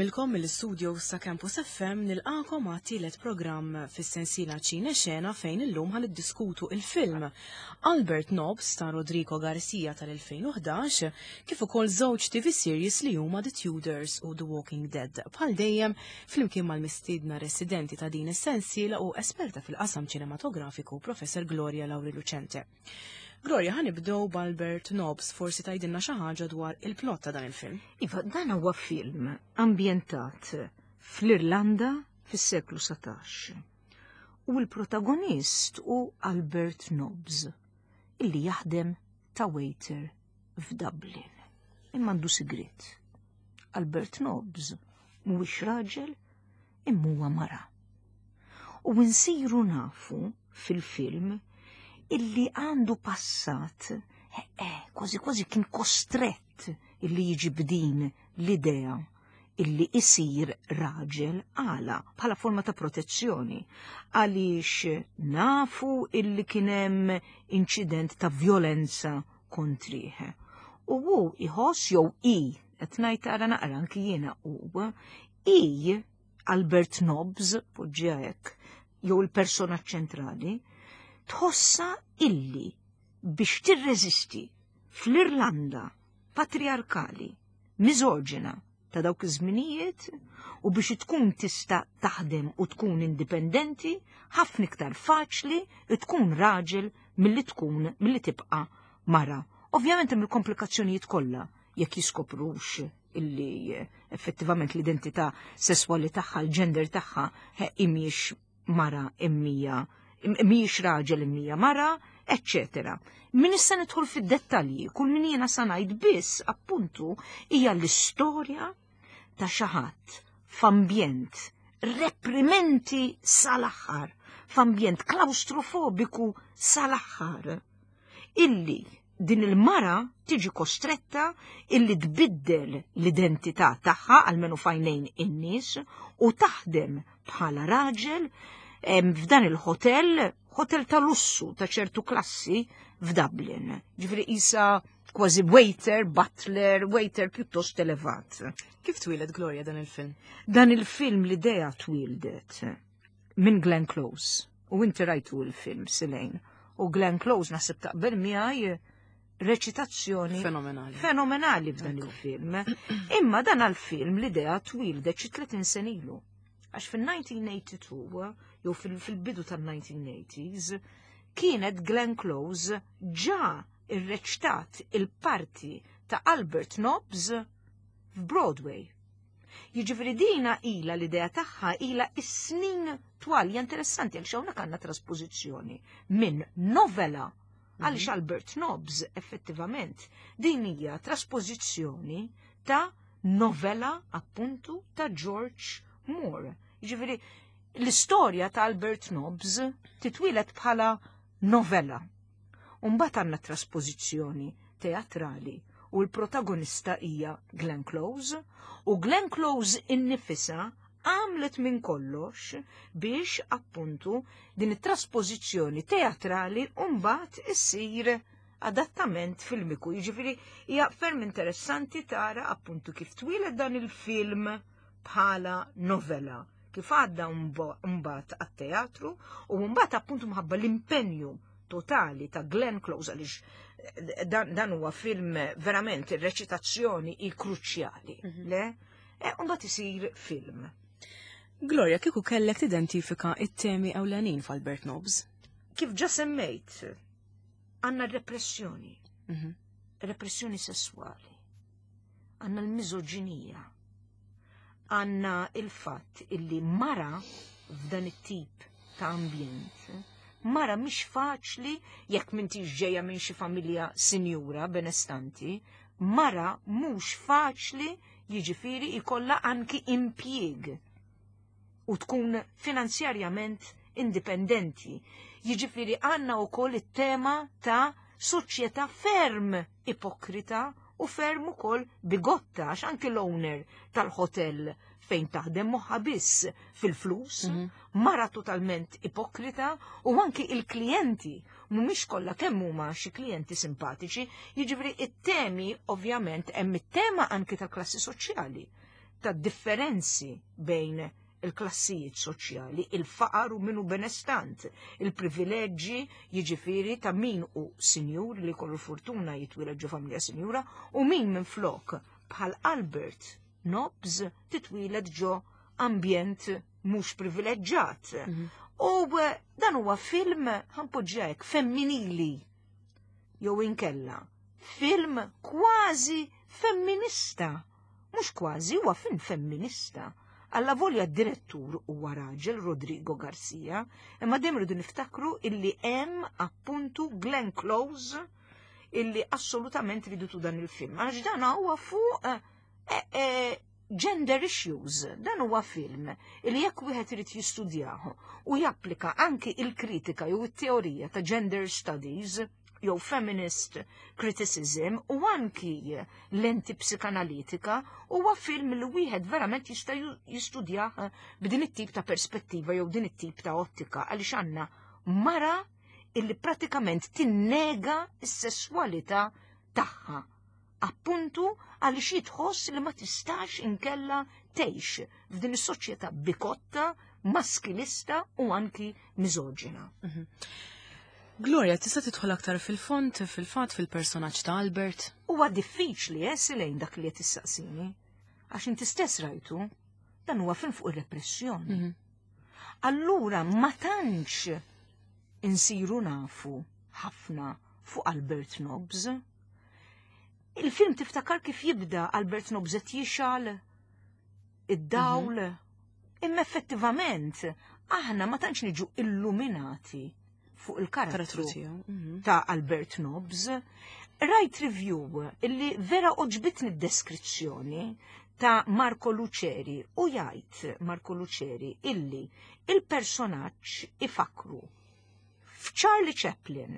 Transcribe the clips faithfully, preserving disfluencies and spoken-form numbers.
lilkom mill-istudio sa' Campus F M nilqakom għat tielet programm fis-sensiela Ċine Xena fejn illum ħan iddiskutu il-film Albert Nobbs ta' Rodrigo Garcia tal-elfejn u ħdax kif ukoll żewġ T V series li huma The Tudors u The Walking Dead. Bħal dejjem flimkien mal-mistiedna residenti ta' din is-sensiela u esperta fil-qasam ċinematografiku Professor Gloria Lauri Lucente. Gloria, ħanibdew b'Albert Nobbs, forsi tgħidilna xi ħaġa dwar il-plott ta' dan il-film. Iva, dan huwa film ambjentat fl-Irlanda fis-seklu satax. U l-protagonist hu Albert Nobbs, illi jaħdem ta' waiter f'Dublin. Imma għandu sigrit. Albert Nobbs mhuwiex raġel imma huwa mara. U nsiru nafu fil-film illi għandu passat, eh, kważi kważi kien kostrett illi jiġi b'din l-idea illi isir raġel għala bħala forma ta' protezzjoni għaliex nafu illi kienem incident ta' violenza kontriħe. U hu iħoss jew i, qed ngħid ara naqra anki jiena huwa i Albert Nobbs, poġġiha hekk, jew il-persona ċentrali, tħossa illi biex tirreżisti fl-Irlanda patriarkali, miżoġina ta' dawk iż-żminijiet u biex tkun tista' taħdem u tkun indipendenti, ħafna iktar faċli tkun raġel milli tkun milli tibqa' mara. Ovvjament hemm il-komplikazzjonijiet kollha jekk jiskoprux illi effettivament l-identità sesswali tagħha, l-gender tagħha imiex mara immija mhijiex raġel imija mara, eccetera. Min issa nidħol fid-dettalji, kull min jiena sa ngħid biss appuntu hija l-istorja ta' xi ħadd f'ambjent reprimenti sal-aħħar, f'ambjent klaustrofobiku sal-aħħar, illi din il-mara tiġi kostretta illi tbiddel l-identità tagħha għalmenu fajnejn in-nies u taħdem bħala raġel f'dan il-hotel, hotel ta' lussu ta' ċertu klassi f'Dublin. Ġifri isa kważi waiter, butler, waiter pjuttost elevat. Kif twieled Gloria dan il-film? Dan il-film l-idea twildet minn Glenn Close. U inti rajtu il-film silejn. U Glenn Close naħseb taqbel miegħi reċitazzjoni fenomenali. Fenomenali f'dan il-film. Imma dan għal-film l-idea twildet xi tletin sen ilu. Għax fil-nineteen eighty-two, jew fil-bidu tal-nineteen eighties, kienet Glenn Close ġa irreċtat il-parti ta' Albert Nobbs f'Broadway. Jiġifieri dina ila l-idea tagħha ila is-snin twal, hija interessanti għal xawna kanna trasposizzjoni minn novela għaliex Albert Nobbs effettivament din hija trasposizzjoni ta' novela appuntu ta' George Moore. Ġifiri, l-istorja ta' Albert Nobbs titwilet bħala novella. Umbat għanna trasposizzjoni teatrali u l-protagonista hija Glenn Close u Glenn Close innifisa għamlet minn kollox biex appuntu din it-trasposizzjoni teatrali umbat issir adattament filmiku. Ġifiri, hija ferm interessanti tara appuntu kif twilet dan il-film bħala novella, kif għadda mbagħad għat-teatru u mbagħad appuntu mħabba l-impenju totali ta' Glenn Close għaliex dan, dan huwa film verament ir-reċitazzjoni i kruċjali, mm -hmm. le? E mbagħad isir film. Gloria, kieku kellek tidentifika it-temi ewlenin f'Albert Nobbs? Kif ġa semmejt, għandna repressjoni, mm -hmm. repressjoni sessuali, għandna l-miżoġinija, għanna il-fatt illi mara f'dan it-tip ta' ambjent, mara mhix faċli jekk m'intix ġejja minn xi familja sinjura benestanti, mara mhux faċli jiġifieri ikollha anki impjieg u tkun finanzjarjament indipendenti. Jiġifieri għandna wkoll it-tema ta' soċjetà ferm ipokrita u ferm ukoll bigotta għax anki l-owner tal-hotel fejn taħdem moħħa biss fil-flus, mm -hmm. mara totalment ipokrita u anki il-klijenti mhumiex kollha kemm huma xi klijenti simpatiċi, jiġifieri it-temi ovvjament hemm it-tema anki tal-klassi soċjali ta' differenzi bejn il-klassijiet soċjali, il-faqar u minnu benestant, il-privileġġi jiġifieri ta' min u sinjur li kollu fortuna jitwieled ġo familja sinjura u min minn flok bħal Albert Nobbs titwieled ġo ambjent mhux privileġġjat. U dan huwa film ħanpoġġek femminili jew inkella film kważi femminista. Mhux kważi huwa film femminista. Alla volja d-direttur huwa raġel Rodrigo Garcia, imma dejjem rridu niftakru illi hemm appuntu Glenn Close illi assolutament ridu dan il-film. Għax dan huwa fuq eh, eh, gender issues. Dan huwa film illi jekk wieħed irid jistudjahu u japplika anki il-kritika jew it-teorija ta' gender studies jew feminist criticism u anki lenti psikanalitika huwa film li wieħed verament jista' jistudjah b'din it-tip ta' perspettiva jew din it-tip ta' ottika għaliex għandna mara illi pratikament tinnega s-sesswalità tagħha. Appuntu għaliex jitħoss li ma tistax inkella tgħix f'din is-soċjetà bikotta, maskilista u anki miżoġina. Gloria, tista' tidħol aktar fil-font, fil-fatt fil-personaġġ ta' Albert? Huwa diffiċli eh lejn dak li qed tissaqsini. Għax inti stess rajtu, dan huwa film fuq ir-repressjoni. Allura ma tantx insiru nafu ħafna fuq Albert Nobbs. Il-film tiftakar kif jibda Albert Nobbs qed jixal id-dawl, imma effettivament aħna ma tantx niġu illuminati fuq il-karattru ta' Albert Nobbs. Rajt review illi vera oġbitni d-deskrizzjoni ta' Marco Luceri u jgħid Marco Luceri illi il-personaġġ ifakru f'Charlie Chaplin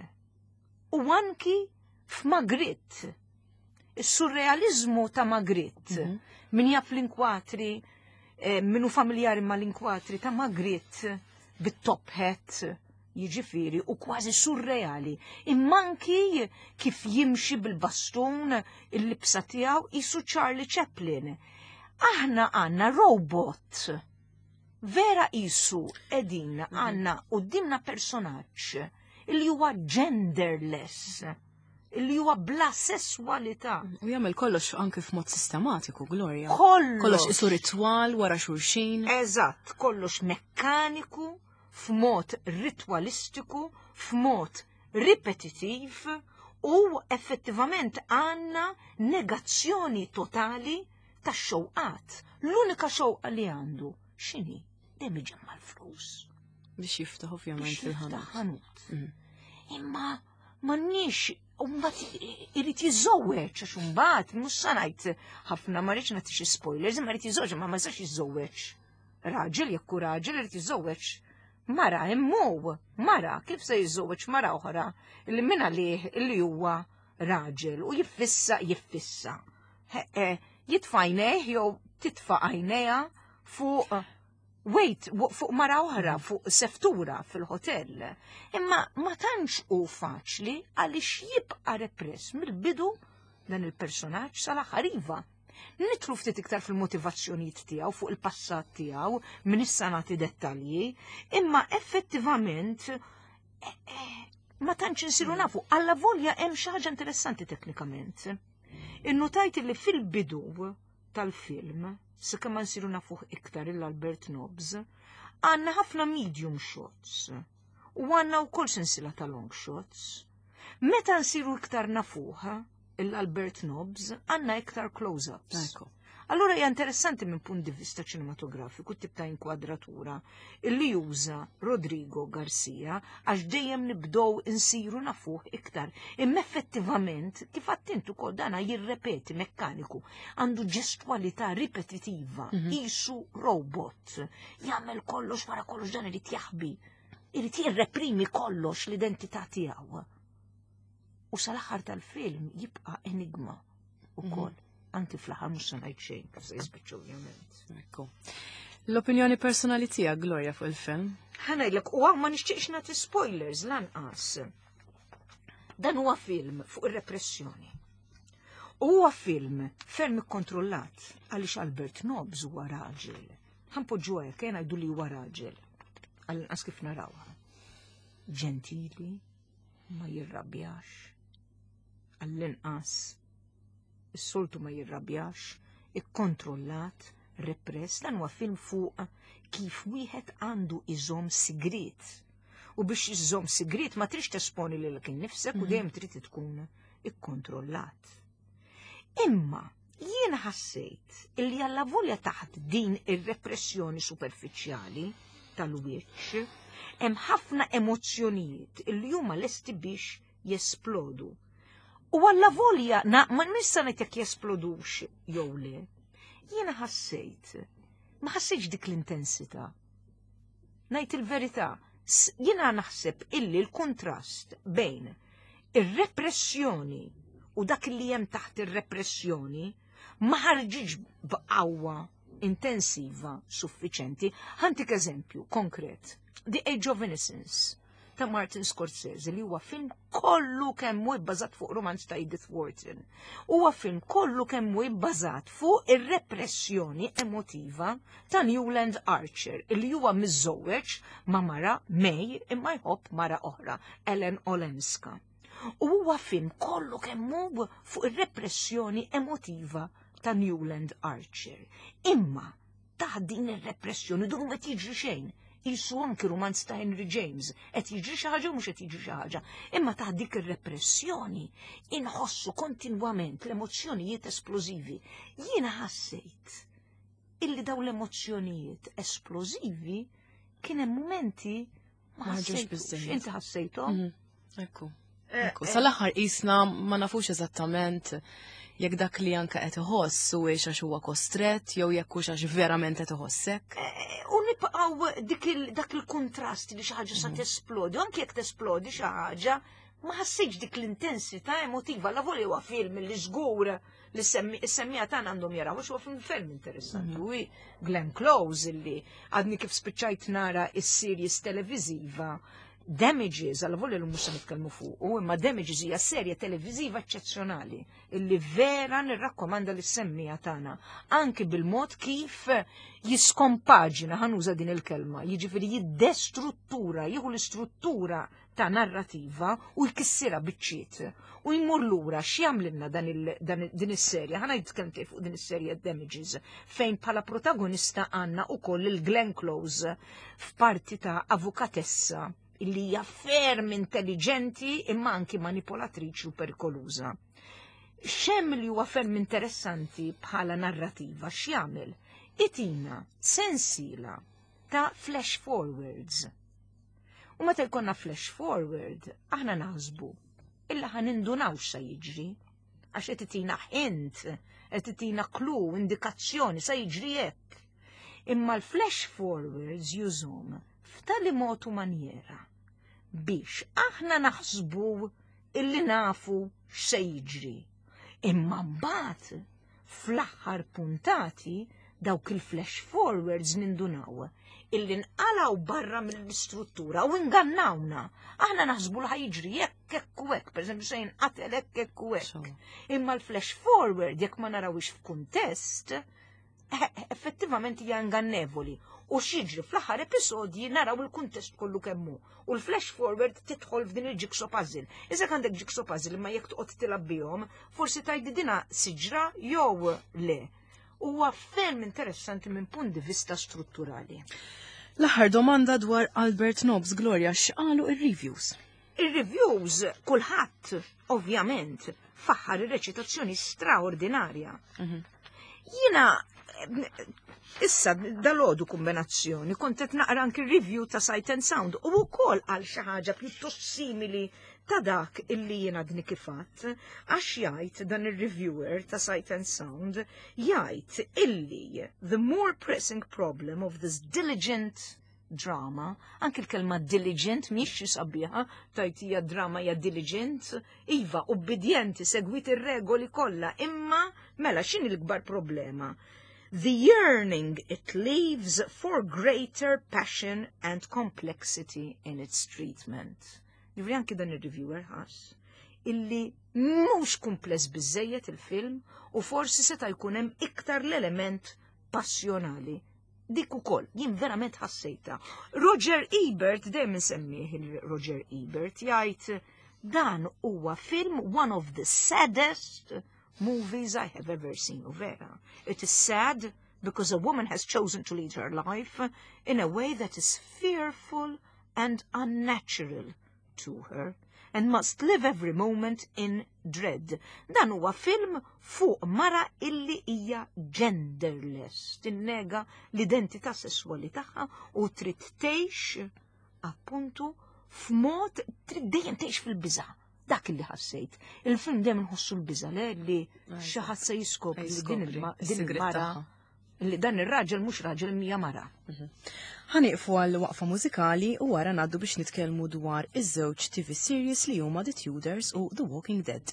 u anki f'Magritte. Is-surrealizmu ta' Magritte, min jaf l-inkwatri, eh, minu familjari ma' l-inkwatri ta' Magritte bit-top hat, jiġifieri u kważi surreali. Immanki kif jimxi bil-bastun il-libsa tiegħu isu Charlie Chaplin. Aħna għandna robot. Vera isu edin għandna qudiemna personaġġ illi huwa genderless, illi huwa bla sesswalità. U jagħmel kollox anke f'mod sistematiku, Gloria. Kollox. Kollox isu ritwal wara xulxin. Eżatt, kollox mekkaniku, f'mod ritwalistiku, f'mod ripetitiv u effettivament għandna negazzjoni totali ta' xewqat. L-unika xewqa li għandu x'inhi? Dejjem iġemma l-flus. Biex jiftaħ ovvjament il-ħanut. Imma m'għandniex u mbagħad irid jiżżewweġ għax imbagħad mhux se ngħid ħafna ma rridx nagħti xi spoilers, imma rrid jiżżewweġ ma ma jistax jiżżewweġ. Raġel jekk hu raġel irid jiżżewweġ mara immu, mara kif se jiżżewweġ mara oħra illi minna lih illi huwa raġel u jiffissa jiffissa. Jitfa' għajnejh jew titfa' għajnejha fuq wait, fuq mara oħra, fuq seftura fil-hotel. Imma ma tantx hu faċli għaliex jibqa' repress mill-bidu dan il-personaġġ sal-aħħar iva. Nitru ftit iktar fil-motivazzjonijiet tiegħu fuq il-passat tiegħu minn issa nagħti dettalji, imma effettivament ma tantx insiru nafu alla volja hemm xi ħaġa interessanti teknikament. Innotajt li fil-bidu tal-film, sakemm ma nsiru nafu iktar il-Albert Nobbs, għandna ħafna medium shots u għandna wkoll sensiela ta' long shots. Meta nsiru iktar nafuha l-Albert Nobbs għandna iktar close-ups. Allura hija interessanti minn punt di vista ċinematografiku tip ta' inkwadratura illi juża Rodrigo Garcia għax dejjem nibdow insiru nafuh iktar. Imma effettivament kif attent ukoll dana jirrepeti mekkaniku għandu ġestwalità ripetitiva, isu robot, jagħmel kollox wara kollox dan irid jaħbi, irid jirreprimi kollox l-identità tiegħu. U sal-aħħar tal-film jibqa' enigma ukoll. Anki fl-aħħar mhux se ngħid xejn, kif se jispiċċa ovvjament. Ekku. L-opinjoni personali tiegħek, Gloria, fuq il-film? Ħanajlek, u ma nixtieqx nagħti spoilers lanqas. Dan huwa film fuq ir-repressjoni. Huwa film ferm ikkontrollat għaliex Albert Nobbs huwa raġel. Ħanpoġġu hekk kien ngħidu li huwa raġel. Għall-inqas kif narawha. Ġentili, ma jirrabjax. Għall-inqas is-soltu ma jirrabjax, ikkontrollat, repress, dan huwa film fuq kif wieħed għandu iżomm sigriet. U biex iżomm sigriet ma trix tesponi lilek innifsek u dejjem trid tkun ikkontrollat. Imma jiena ħassejt illi alla volja taħt din ir-repressjoni superfiċjali tal-wiċċ hemm ħafna emozzjonijiet illi huma lesti biex jesplodu. U alla volja ma nista' ngħid jekk jesplodux jew le. Jiena ħassejt, ma ħassejtx dik l-intensità. Ngħid il-verità, jiena naħseb illi l-kontrast bejn ir-repressjoni u dak li hemm taħt ir-repressjoni ma ħarġitx b'qawwa intensiva suffiċenti. Ħantik eżempju konkret, The Age of Innocence ta' Martin Scorsese li huwa film kollu kemm hu bbażat fuq romanz ta' Edith Wharton. Huwa film kollu kemm hu bbażat fuq ir-repressjoni emotiva ta' Newland Archer li huwa miżżewweġ ma' mara May imma jħobb mara oħra, Ellen Olenska. U huwa film kollu kemm hu fuq ir-repressjoni emotiva ta' Newland Archer. Imma taħt din ir-repressjoni dun ma jiġri xejn. Jisu anki romanz ta' Henry James, qed jiġri xi ħaġa u mhux qed jiġri xi ħaġa. Imma taħt dik ir-repressjoni inħossu kontinwament l-emozzjonijiet esplożivi. Jiena ħassejt illi daw l-emozzjonijiet esplożivi kien hemm momenti ma ħassejtux. Inti ħassejthom? Ekku. Ekku. Sal-aħħar qisna ma nafux eżattament jekk dak li anke qed iħoss u għax huwa kostrett jew jekk hux għax verament qed iħossek. U nibqgħu dak il-kontrast li xi ħaġa sa tesplodi, anke jekk tesplodi xi ħaġa, ma ħassejx dik l-intensità emotiva. La volja huwa film li żgur li s-semmija tagħna għandhom jaraw għax huwa film ferm interessanti. U Glenn Close illi għadni kif spiċċajt nara s-series televiżiva Damages, għal volja l-mux sa nitkellmu fuq, imma Damages hija serje televiżiva eċċezzjonali illi vera nirrakkomanda li s-semmija tagħna anki bil-mod kif jiskompaġina, ħanuża din il-kelma, jiġifieri jiddestruttura, jieħu l-istruttura ta' narrativa u jkissira biċċiet u jmur lura x'jagħmlilna din is-serja. Ħa ngħid kemm fuq din is-serja Damages fejn bħala protagonista għandna wkoll il-Glenn Close f'parti ta' avukatessa illi hija ferm intelligenti imma anki manipolatriċi u perikoluża. Xemm li huwa ferm interessanti bħala narrativa x'jagħmel? Itina sensiela ta' flash forwards. U meta jkollna flash forward, aħna naħsbu illa ħan indunaw sa jiġri għax qed itina hint, qed itina clue, indikazzjoni sa jiġri hekk. Imma l-flash forwards jużhom f'tali mod u manjera biex aħna naħsbu illi nafu x'se jiġri. Imma mbagħad fl-aħħar puntati dawk il-flash forwards nindunaw illi nqalaw barra mill-istruttura u ingannawna. Aħna naħsbu li ħajġri jekk hekk u hekk, pereżempju se jinqatel hekk hekk u hekk. Imma l-flash forward jekk ma narawix f'kuntest, effettivament hija ingannevoli. U x'jiġri fl-aħħar episodji naraw il-kuntest kollu kemm hu. U l-flash forward tidħol f'din il-jigsaw puzzle. Iżda għandek jigsaw puzzle imma jekk toqgħod tilab bihom, forsi tgħid dina siġra jew le. Huwa ferm interessanti minn punt di vista strutturali. L-aħħar domanda dwar Albert Nobbs, Gloria, x'qalu ir-reviews? Ir-reviews kulħadd ovvjament faħħar ir-reċitazzjoni straordinarja. Jiena issa dal-għodu kombinazzjoni kont qed naqra anki review ta' Sight and Sound u wkoll għal xi ħaġa pjuttost simili ta' dak illi jiena dni kifat, għax jgħid dan ir-reviewer ta' Sight and Sound jgħid illi the more pressing problem of this diligent drama, anki l-kelma diligent mhix sabiħa, tajt hija drama hija diligent, iva ubbidjenti segwit ir-regoli kollha, imma mela x'inhi l-kbar problema? The yearning it leaves for greater passion and complexity in its treatment. Jivri anki dan il-reviewer ħas. illi mhux kumpless biżejjed il-film u forsi seta' jkun hemm iktar l-element passjonali. Dik ukoll jien verament ħassejta. Roger Ebert, dejjem insemmih il-Roger Ebert, jgħid dan huwa film one of the saddest movies I have ever seen. U vera, it is sad because a woman has chosen to lead her life in a way that is fearful and unnatural to her, and must live every moment in dread. Dan huwa film fuq mara illi hija genderless, tinnega l-identità sessuali tagħha u trid tgħix appuntu f'mod trid dejjem tgħix fil-biża'. Dak illi ħassejt. Il-film dejjem inħossu l-biża' le li xi ħadd se jiskopri li din il-mara li dan ir-raġel mhux raġel mija mara. Ħaniqfu għal waqfa mużikali u wara ngħaddu biex nitkellmu dwar iż-żewġ T V series li huma The Tudors u The Walking Dead.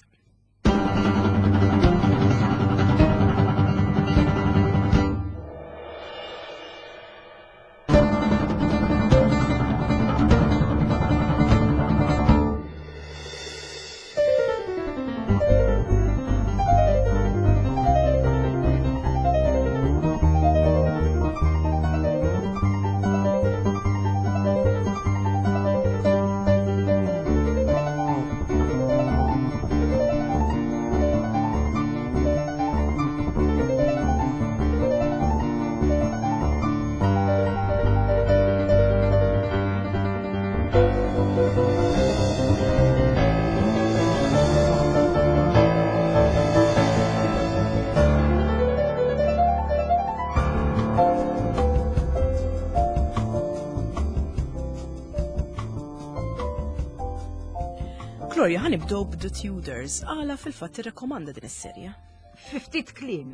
Gloria, ħanibdew b'The Tudors, għala fil-fatt irrekomanda din is-serje. Ftit kliem.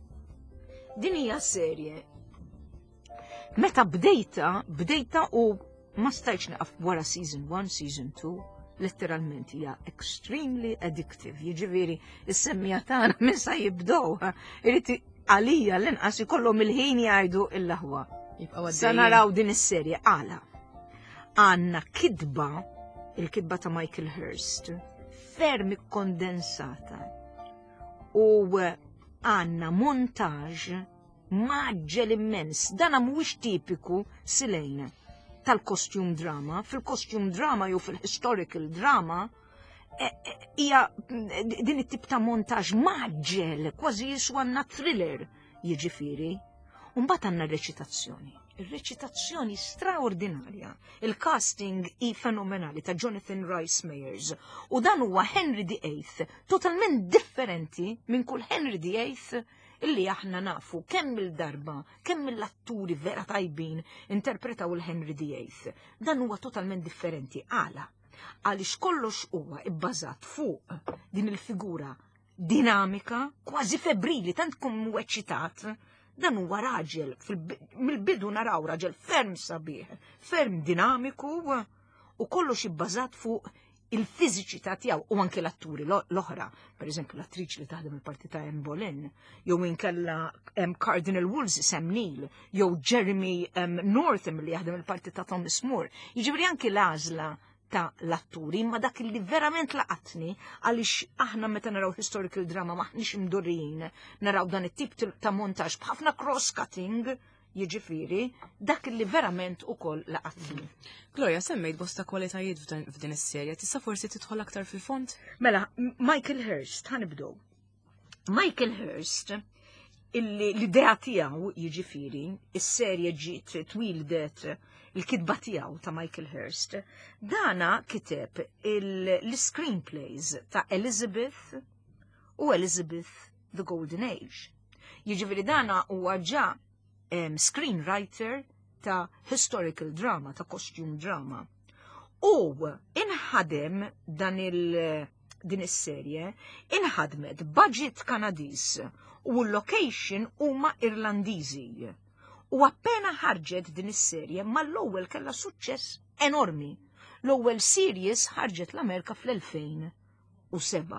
Din hija serje. Meta bdejta, bdejta u ma stajtx naqaf wara season one, season two, letteralment hija extremely addictive. Jiġifieri is-semmija tagħna minn sa jibdew, irid għalija l-inqas ikollhom il-ħin jgħidu il-laħwa. Sa naraw din is-serje għala. Għandna kidba il-kidba ta' Michael Hirst, ferm kondensata u għanna montaġ maġġel immens. Dana mhuwiex tipiku silejn tal-costume drama. Fil-costume drama jew fil-historical drama hija din it-tip ta' montaġ maġġel, kważi jiswanna thriller jiġifieri. U mbagħad għandna r-reċitazzjoni. Il-reċitazzjoni straordinarja. Il-casting i fenomenali ta' Jonathan Rhys Meyers. U dan huwa Henry the eighth, totalment differenti minn kull Henry the eighth illi aħna nafu kemm il-darba, kemm l-atturi vera tajbin interpretaw il-Henry the eighth. Dan huwa totalment differenti. Għala, għaliex kollox huwa ibbażat fuq din il-figura dinamika, kważi febbrili, tant kum eċitat. Dan huwa raġel, mill-bidu naraw raġel ferm sabiħ, ferm dinamiku u kollox ibbażat fuq il-fiżiċità tiegħu u anke l-atturi l-oħra. Per eżempju, l-attriċi li taħdem il-parti ta' Anne Boleyn, jew inkella Cardinal Wolsey Sam Neill, jew Jeremy Northam li jaħdem il-parti ta' Thomas More. Jiġifieri anke l-għażla ta' l-atturi, imma dak li verament laqatni għaliex aħna meta naraw historical drama maħniex imdorrijin naraw dan it-tip ta' montaġ b'ħafna cross-cutting, jiġifieri, dak li verament ukoll laqatni. Gloria, semmejt bosta kwalitajiet f'din is-serje, tista' forsi tidħol aktar fil-fond? Mela, Michael Hirst, ħanibdew. Michael Hirst, l-idea tiegħu jiġifieri, is-serje ġiet twildet il-kitba tiegħu ta' Michael Hirst, dana kiteb l-screenplays ta' Elizabeth u Elizabeth the Golden Age. Jiġifieri dana huwa ġa um, screenwriter ta' historical drama, ta' costume drama. U inħadem dan il- din is-serje, inħadmet budget Kanadiż u l-location huma Irlandiżi. U appena ħarġet din is-serje mal-ewwel kellha suċċess enormi. L-ewwel series ħarġet l-Amerika fl-elfejn u seba'.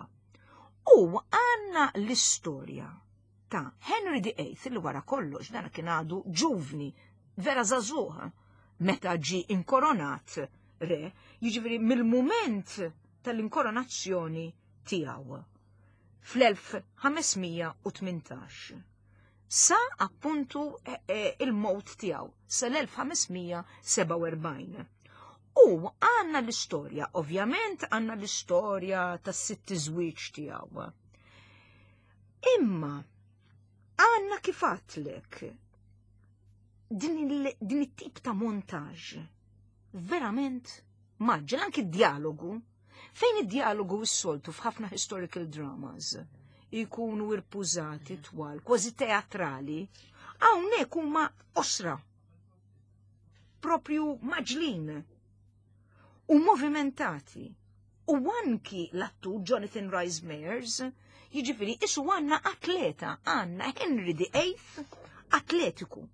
U għandna l-istorja ta' Henry the eighth li wara kollox dan kien għadu ġuvni, vera żagħżugħ meta ġi inkoronat re, jiġifieri mill-mument tal-inkoronazzjoni tiegħu fl-elf ħamesmija u tmintax. Sa appuntu e, e, il-mowt tiegħu sal-elf ħamesmija seba' u erbgħin. U għanna l-istorja, ovvjament għanna l-istorja tas-sitt żwieġ tiegħu. Imma għanna kifatlek din it-tip ta' montaġġ verament maġġel, anki dialogu, fejn id-dialogu s-soltu f'ħafna historical dramas jkunu irpużati twal, kważi teatrali, hawnhekk huma osra, propju maġlin u movimentati. U anki l-attur Jonathan Rhys Meyers, jiġifieri isu għandna atleta, għandna Henry the Eighth atletiku.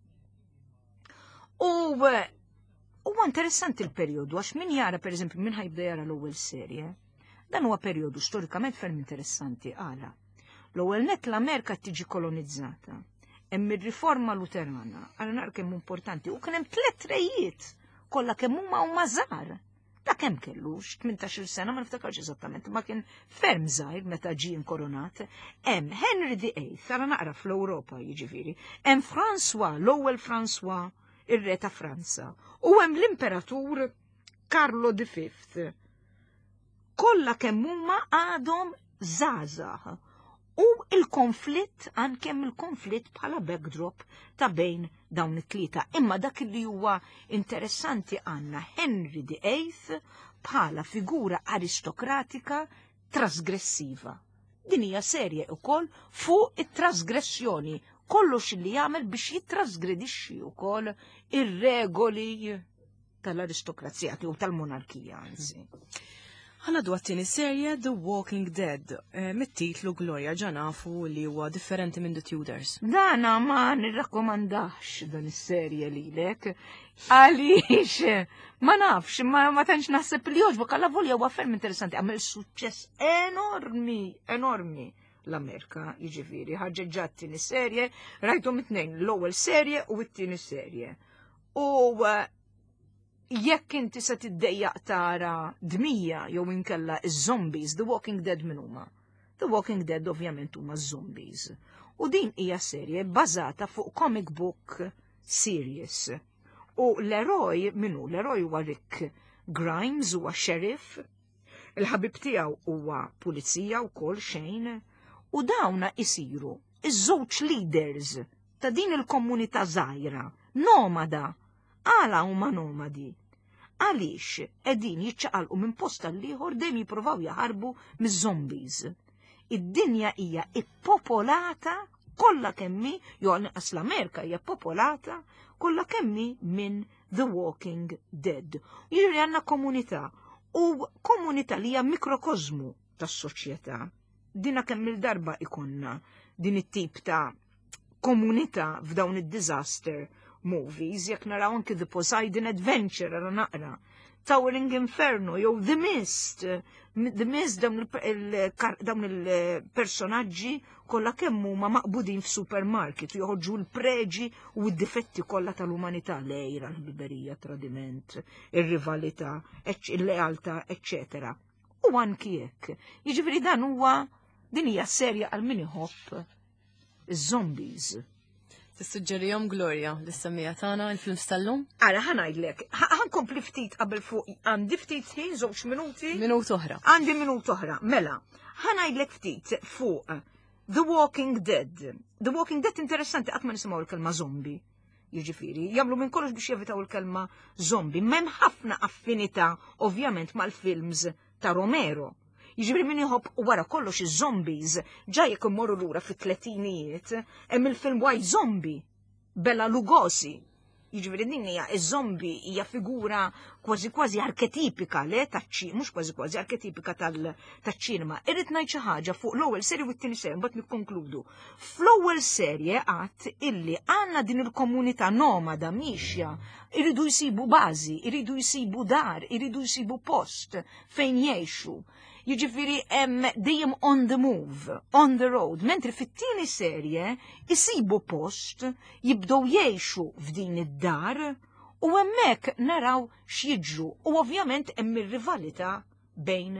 U huwa interessanti l-perjodu, għax min jara, per eżempju, min ħajbda jara l-ewwel serje, dan huwa perjodu storikament ferm interessanti għala. L-ewwel net l-Amerika tiġi kolonizzata, hemm ir-riforma luterana, għal nar kemm importanti, u kien hemm tliet rejiet kollha kemm huma huma żgħar. Ta' kemm kellux, tmintax-il sena, ma niftakarx eżattament, ma kien ferm żgħir meta ġie inkoronat. Hemm Henry the Eighth, ara naqra fl-Ewropa jiġifieri, hemm François, l-ewwel François, ir-re ta' Franza, u hemm l-imperatur Carlo the Fifth. Kollha kemm huma għadhom żgħażagħ. U il-konflitt, ankemm il-konflitt bħala backdrop ta' bejn dawn it-tlieta. Imma dak li huwa interessanti għandna Henry the Eighth bħala figura aristokratika trasgressiva. Din hija serje wkoll fuq it-trasgressjoni, kollox li jagħmel biex jittrasgredixxi wkoll ir-regoli tal-aristokrazija u tal-monarkija anzi. Ħana dwattini serje The Walking Dead, eh, mit-titlu Gloria ġanafu li huwa differenti minn The Tudors. Dana ma nirrakkomandax dan is-serje lilek, għaliex ma nafx, ma, ma tantx naħseb li jogħġbok, alla volja huwa ferm interessanti, għamel suċċess enormi, enormi l-Amerika, jiġifieri, ħarġeġġat serje, rajthom it-tnejn, l-ewwel serje u t-tieni serje. U jekk inti se tiddejjaq tara dmija jew inkella iż-zombies, The Walking Dead min huma. The Walking Dead ovvjament huma zombies. U din hija serje bbażata fuq comic book series. U l-eroj minnu, l-eroj huwa Rick Grimes, huwa sheriff, il-ħabib tiegħu huwa pulizija wkoll xejn, u dawna isiru iż-żewġ leaders ta' din il-komunità żgħira, nomada. Għala huma nomadi. Għaliex qegħdin jiċċaqalqu minn posta l-ieħor dejjem jippruvaw jaħarbu miż-zombies. Id-dinja hija ippopolata kollha kemmi, jew anqas l-Amerika hija popolata kollha kemmi minn The Walking Dead. Jiġri għandna komunità u komunità li hija mikrokozmu tas-soċjetà. Dina kemm il-darba ikonna din it-tip ta' komunità f'dawn id-disaster movies, jekk naraw anki The Poseidon Adventure, għara naqra, Towering Inferno, jew The Mist, The Mist dawn il-personaġġi kollha kemm huma maqbudin f'supermarket, joħorġu l-preġi u d-difetti kollha tal-umanità, lejra, l-biberija, tradiment, ir-rivalità, il-lealtà, eccetera. U anki jekk. Jiġifieri dan huwa din hija serja għal min iħobb iż-zombies. Tissuġġerihom Gloria l-semmija tagħna il-films tal-lum? Ara ħanajdlek, ħankompli ftit qabel fuq għandi ftit ħin żewġ minuti. Minut oħra. Għandi minut oħra. Mela, ħanajdlek ftit fuq The Walking Dead. The Walking Dead interessanti qatt ma nisimgħu l-kelma zombie. Jiġifieri, jagħmlu minn kollox biex jevitaw il-kelma zombie. M'hemm ħafna affinità ovvjament mal-films ta' Romero. Jiġifieri min iħobb wara kollox iż-zombies, ġa jekk immorru lura fit-tletinijiet, hemm il-film White Zombie, Bela Lugosi. Jiġifieri din hija iż-zombie hija figura kważi kważi arketipika le taċ-ċi, mhux kważi kważi arketipika tal-ċinema. Irrid ngħid xi ħaġa fuq l-ewwel serje u t-tieni serje, mbagħad nikkonkludu. Fl-ewwel serje qatt illi għandna din il-komunità nomada mixja, iridu jsibu bażi, iridu jsibu dar, iridu jsibu post fejn jgħixu. Jiġifieri hemm dejjem on the move, on the road, mentri fit-tieni serje isibu post, jibdew jgħixu f'din id-dar u hemmhekk naraw x'jiġru u ovvjament hemm ir-rivalità bejn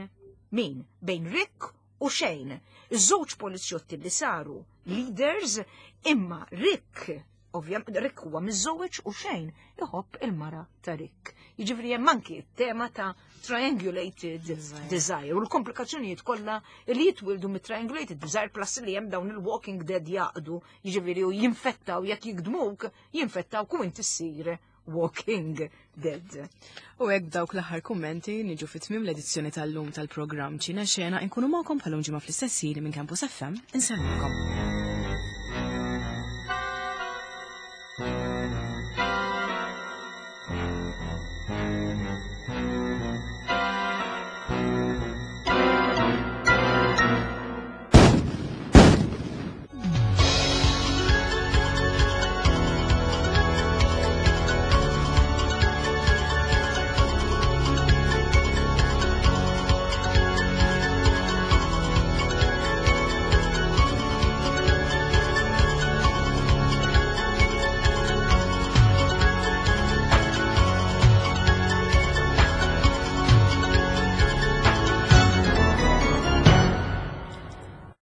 min bejn Rick u Shane, iż-żewġ polizzjotti li saru leaders, imma Rick, ovvjament Rick huwa miż-żewġ u Shane iħobb il-mara ta' Rick. Jiġifieri hemm anki tema ta' triangulated desire u l-komplikazzjonijiet kollha li jitwildu mit-triangulated desire plus li hemm dawn il-Walking Dead jaqdu, jiġifieri u jinfettaw jekk jikdmuk, jinfettaw ku inti ssir Walking Dead. U hekk dawk l-aħħar kummenti niġu fit-tmiem l-edizzjoni tal-lum tal-programm Ċina Xena inkunu magħkom bħalhom ġimgħa fl-istess ħin minn Campus F M insemmilkom.